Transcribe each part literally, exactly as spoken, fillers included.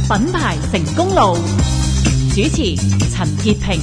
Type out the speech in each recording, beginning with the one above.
品牌成功路，主持陳潔平。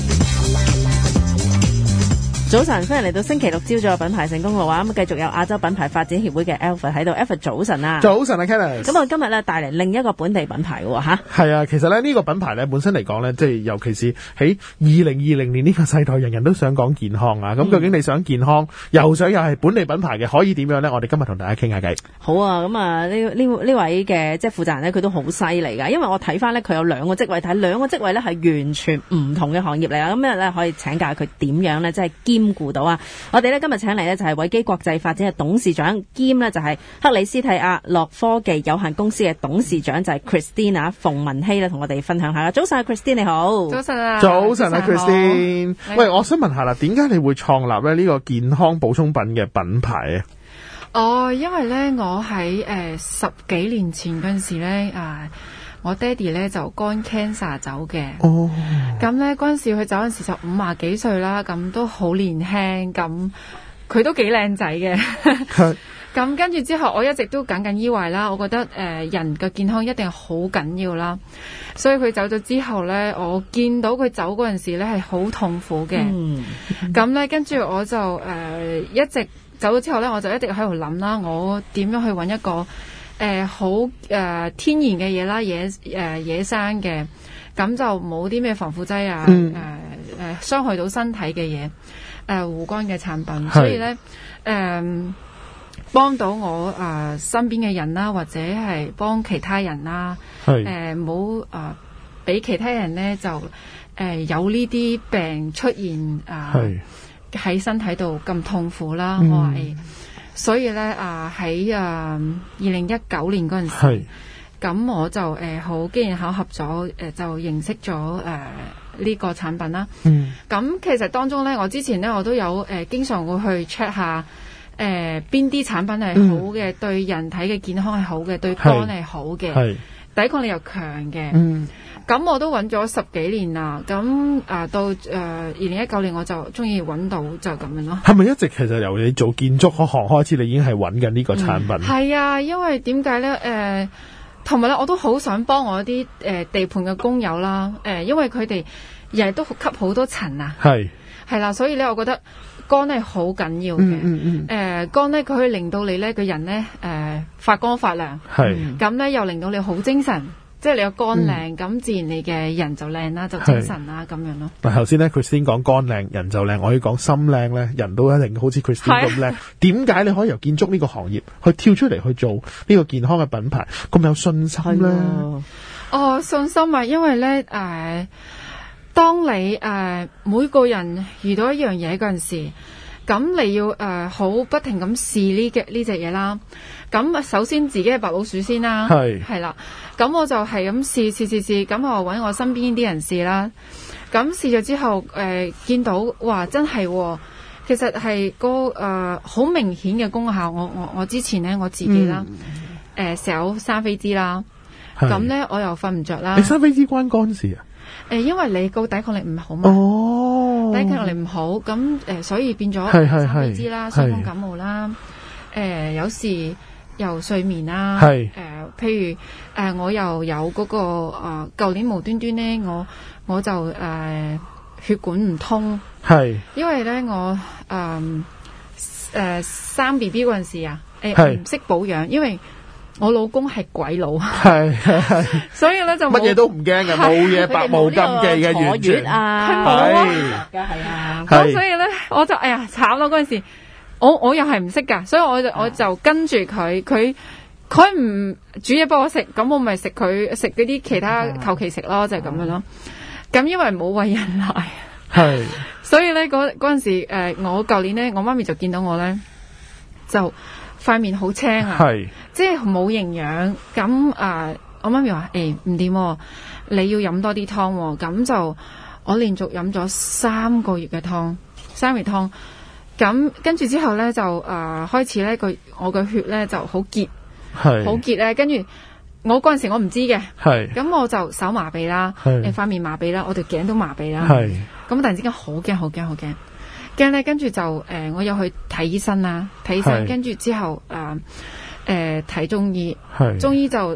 早晨，歡迎嚟到星期六朝早嘅品牌成功路啊！咁繼續有亞洲品牌發展協會嘅 Alfred 喺度 ，Alfred 早晨啊！ 早晨啊 Kenneth。 咁我今日咧帶嚟另一個本地品牌喎吓。 係啊，其實咧呢個品牌咧本身嚟講咧，即係尤其是喺二零二零年呢個世代，人人都想講健康啊！咁、嗯、究竟你想健康，又想又係本地品牌嘅，可以點樣咧？我哋今日同大家傾下偈。 好啊，咁啊呢呢呢位嘅即係負責人咧，佢都好犀利噶，因為我睇翻咧佢有兩個職位，睇兩個職位咧係完全唔同嘅行業嚟啊！咁今日咧可以請教佢點樣咧，即係兼顧到啊！我哋咧今日請嚟咧就係偉基國際發展嘅董事長兼咧就係克里斯蒂亞樂科技有限公司嘅董事長，就係 Christine 馮文希咧，同我哋分享下。早晨 Christine 你好。 早晨啊。 早晨啊 Christine。喂，我想問下啦，點解你會創立咧呢個健康補充品嘅品牌啊？ 哦，因為咧我喺誒、呃、十幾年前嗰陣時咧啊。我爹哋咧就肝 cancer 走嘅， 哦， 咁咧嗰陣時佢走嗰陣時就五廿幾歲啦，咁都好年輕，咁佢都幾靚仔嘅，咁跟住之後我一直都耿耿於懷啦，我覺得誒、呃、人嘅健康一定係好緊要啦，所以佢走咗之後咧，我見到佢走嗰陣時咧係好痛苦嘅，咁咧跟住我就誒、呃、一直走咗之後咧，我就一直喺度諗啦，我點樣去搵一個誒、呃，好誒、呃，天然嘅嘢啦，野誒、呃、野生嘅，咁就冇啲咩防腐劑啊，誒、嗯、誒，傷、呃、害到身體嘅嘢，誒、呃，護肝嘅產品，所以咧，誒、呃，幫到我誒、呃、身邊嘅人啦，或者係幫其他人啦，誒，冇誒俾其他人咧就誒、呃、有呢啲病出現啊，喺、呃、身體度咁痛苦啦，嗯、我話誒。所以咧啊喺啊二零一九年嗰陣時，咁我就誒好、呃、機緣巧合咗誒、呃、就認識咗誒呢個產品啦。嗯，咁其實當中咧，我之前咧我都有誒、呃、經常會去 check 下誒邊啲產品係好嘅、嗯，對人體嘅健康係好嘅，對肝係好嘅，抵抗力又強嘅。嗯。咁我都揾咗十幾年啦，咁啊到誒二零一九年我就終於揾到就咁樣咯。 係咪一直其實由你做建築嗰行開始，你已經係揾緊呢個產品？係、 嗯、啊，因為點解咧？誒同埋咧，我都好想幫我啲誒、呃、地盤嘅工友啦。誒、呃，因為佢哋日日都吸好多塵啊。係係啦，所以咧，我覺得肝係好緊要嘅。嗯嗯嗯。誒、呃，肝咧佢可以令到你咧個人咧誒、呃、發光發亮。係。咁咧又令到你好精神。即係你有肝靚，咁、嗯、自然你嘅人就靚啦，就精神啦，咁樣咯。 但係頭先咧，佢先講肝靚，人就靚。我可以講心靚咧，人都一定好似 Christine 咁靚。點解你可以由建築呢個行業去跳出嚟去做呢個健康嘅品牌，咁有信心咧？ 哦，信心啊，因為咧誒、呃，當你誒、呃、每個人遇到一樣嘢嗰陣時，咁你要誒好、呃、不停咁試呢嘅呢隻嘢啦。咁首先自己係白老鼠先啦，係係啦。咁我就係咁試試試試，咁我揾我身邊啲人試啦。咁試咗之後，誒、呃、見到哇真係、哦，其實係個誒好明顯嘅功效。我我我之前咧我自己啦，誒成日有生痱滋啦，咁咧我又瞓唔着啦。你生痱滋關肝事啊？ 誒、呃，因為你個抵抗力唔好嘛，哦，抵抗力唔好，咁誒、呃、所以變咗生痱滋啦，傷風感冒啦，誒、呃、有時。又睡眠啦，誒、呃，譬如誒、呃，我又有嗰、那個誒，舊、呃、年無端端咧，我我就誒、呃、血管唔通，係，因為咧我誒誒生 B B 嗰陣時啊，誒唔識保養，因為我老公係鬼佬，係係，所以咧就乜嘢都唔驚嘅，冇嘢百無禁忌嘅，完全啊，係係啊，咁所以咧我就哎呀慘咯嗰陣時。我我又係唔識噶，所以我就我就跟住佢，佢佢唔煮嘢幫我食，咁我咪食佢食嗰啲其他求其食咯，就係、是、咁樣咯。咁因為冇餵人奶，係，所以咧嗰嗰陣時誒、呃，我舊年咧，我媽咪就見到我咧，就塊面好青啊，係，即係冇營養。咁啊、呃，我媽咪話誒唔掂，你要飲多啲湯，咁就我連續飲咗三個月嘅湯，三個月湯。咁跟住之後咧就誒、呃、開始咧個我嘅血咧就好結，係好結咧。跟住我嗰陣時我唔知嘅，係咁我就手麻痹啦，誒塊面麻痹啦，我條頸都麻痹啦。係咁突然之間好驚好驚好驚，驚咧跟住就誒、呃、我又去睇醫生啦，睇醫生跟住之後誒誒睇中醫，係中醫就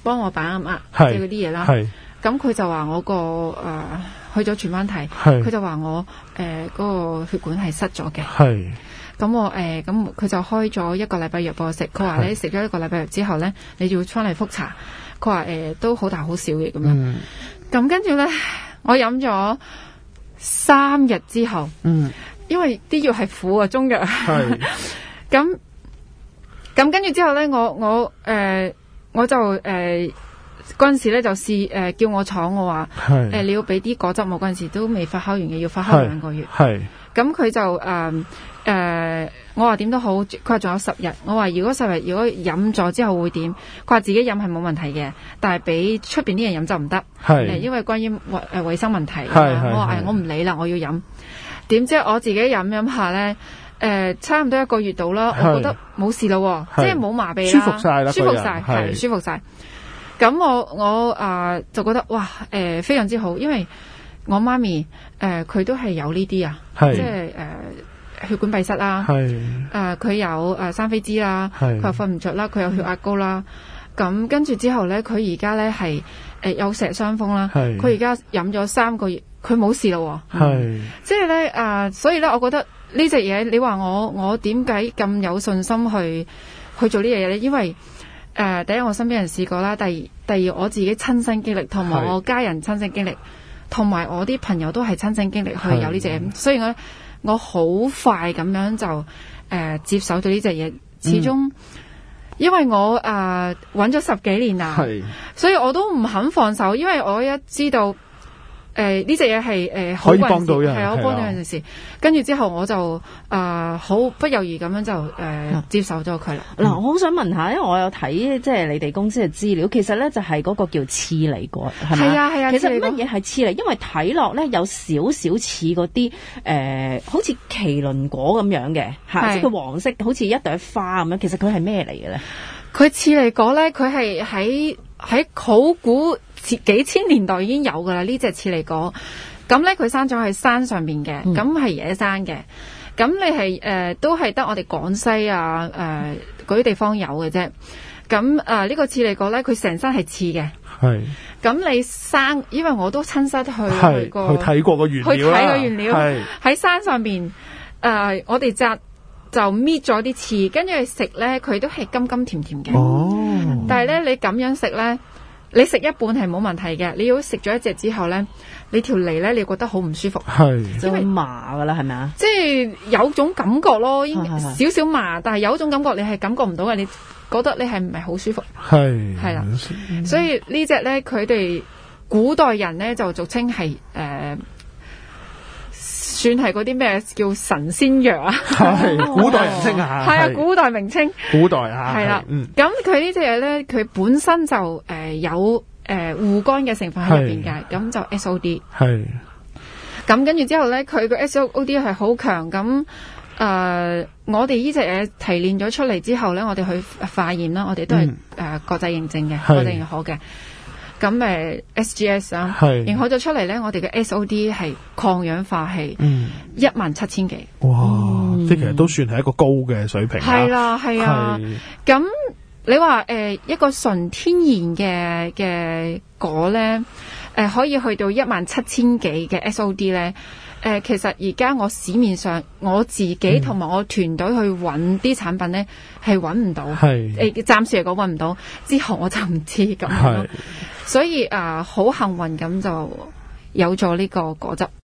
幫我把握即係係嗰啲嘢啦。 係咁佢就話我個誒、呃、去咗荃灣睇， 係佢就話我誒嗰、呃那個血管係塞咗嘅。 係咁我誒咁佢就開咗一個禮拜藥俾我食，佢話係你食咗一個禮拜藥之後咧，你就要翻嚟復查。佢話誒都好大好小嘅咁樣。 嗯咁跟住咧，我飲咗三日之後， 嗯因為啲藥係苦啊，中藥。 係咁咁跟住之後咧，我我誒、呃、我就誒嗰陣時咧就試誒、呃、叫我廠，我話誒、呃、你要俾啲果汁我，嗰陣時都未發酵完嘅，要發酵兩個月。 係咁佢就誒誒、呃呃，我話點都好，佢話仲有十日。我話如果十日如果飲咗之後會點？佢話自己飲係冇問題嘅，但係俾出邊啲人飲就唔得。 係誒，因為關於衛誒衛生問題。 係係我話誒係我唔理啦，我要飲。點知我自己飲飲下咧，誒、呃、差唔多一個月到啦，我覺得冇事咯，即係冇麻痹啦， 舒服晒啦， 舒服晒， 係係舒服晒。咁我我啊、呃、就覺得哇誒、呃、非常之好，因為我媽咪誒佢、呃、都係有呢啲啊， 係即係誒、呃、血管閉塞啦， 係誒佢有誒生飛滋啦， 係佢又瞓唔着啦，佢有血壓高啦。咁跟住之後咧，佢而家咧係誒有石傷風啦， 係佢而家飲咗三個月，佢冇事咯。 係即係咧誒，所以咧，我覺得呢隻嘢，你話我我點解咁有信心去去做呢樣嘢咧？因為誒、呃，第一我身邊人試過啦，第二第二我自己親身經歷，同埋我家人親身經歷，同埋我啲朋友都係親身經歷去有呢隻嘢，所以我我好快咁樣就誒、呃、接受到呢隻嘢，始終。嗯因為我誒揾咗十幾年啦，所以我都唔肯放手，因為我一知道誒呢隻嘢係誒可以幫到人， 係啊，幫到人件事。跟住之後我就誒好、呃、不猶豫咁樣就誒、呃嗯、接受咗佢啦。 嗱、嗯，我好想問下，因為我有睇即係你哋公司嘅資料，其實咧就係嗰個叫刺梨果，係咪？ 係啊係啊。 其實乜嘢係刺梨？因為睇落咧有少少似嗰啲誒，好似麒麟果咁樣嘅嚇，即係佢黃色，好似一朵花咁樣。其實佢係咩嚟嘅咧？ 佢刺梨果咧，佢係喺喺好古幾千年代已經有噶啦，呢隻刺梨果。咁咧佢生咗喺山上邊嘅，咁、嗯、係野生嘅。咁你係誒、呃、都係得我哋廣西啊誒嗰啲地方有嘅啫。咁誒呢個刺梨果咧，佢成身係刺嘅。 係。 咁你生，因為我都親身去去過， 去睇過個原料啦。 去睇個原料。係喺山上邊誒、呃，我哋摘。就搣咗啲刺，跟住食咧，佢都係甘甘甜甜嘅。哦！但係咧，你咁樣食咧，你食一半係冇問題嘅。你如果食咗一隻之後咧，你條脷咧，你覺得好唔舒服。 係， 因為麻噶啦，係咪啊？ 即係有種感覺咯，少少麻，但係有種感覺你係感覺唔到嘅，你覺得你係唔係好舒服？係係啦，所以呢隻咧，佢哋古代人咧就俗稱係誒。呃算係嗰啲咩叫神仙藥啊？ 係古代人稱啊， 係啊，古代名稱。 古代啊， 係啦。咁佢呢隻嘢咧，佢本身就誒、呃、有誒護肝嘅成分喺入邊嘅，咁就 S O D。係。咁跟住之後咧，佢個 S O D 係好強。咁誒、呃，我哋呢隻嘢提煉咗出嚟之後咧，我哋去化驗啦，我哋都係誒、嗯呃、國際認證嘅，國際認可嘅。咁誒 S G S 啊，認可咗出嚟咧，我哋嘅 S O D 係抗氧化係一萬七千幾。 哇！嗯、即係其實都算係一個高嘅水平。 係啦，係啊。咁你話誒、呃、一個純天然嘅嘅果咧，誒、呃、可以去到一萬七千幾嘅 S O D 咧。誒、呃，其實而家我市面上我自己同埋我團隊去揾啲產品咧，係揾唔到。係誒，暫時嚟講揾唔到，之後我就唔知咁樣咯。所以啊，好、呃、幸運咁就有咗呢個果汁。